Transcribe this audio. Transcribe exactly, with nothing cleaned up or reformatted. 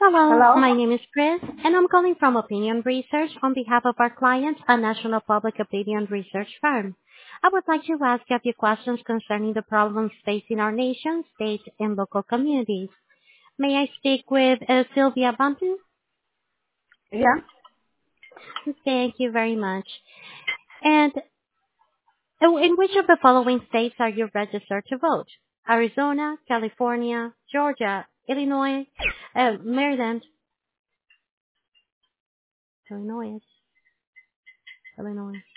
Hello, Hello? my name is Chris, and I'm calling from Opinion Research on behalf of our client, a national public opinion research firm. I would like to ask you a few questions concerning the problems facing our nation, state, and local communities. May I speak with uh, Sylvia Bunton? Yeah. Thank you very much. And uh, in which of the following states are you registered to vote? Arizona, California, Georgia, Illinois, uh, Maryland, Illinois, Illinois.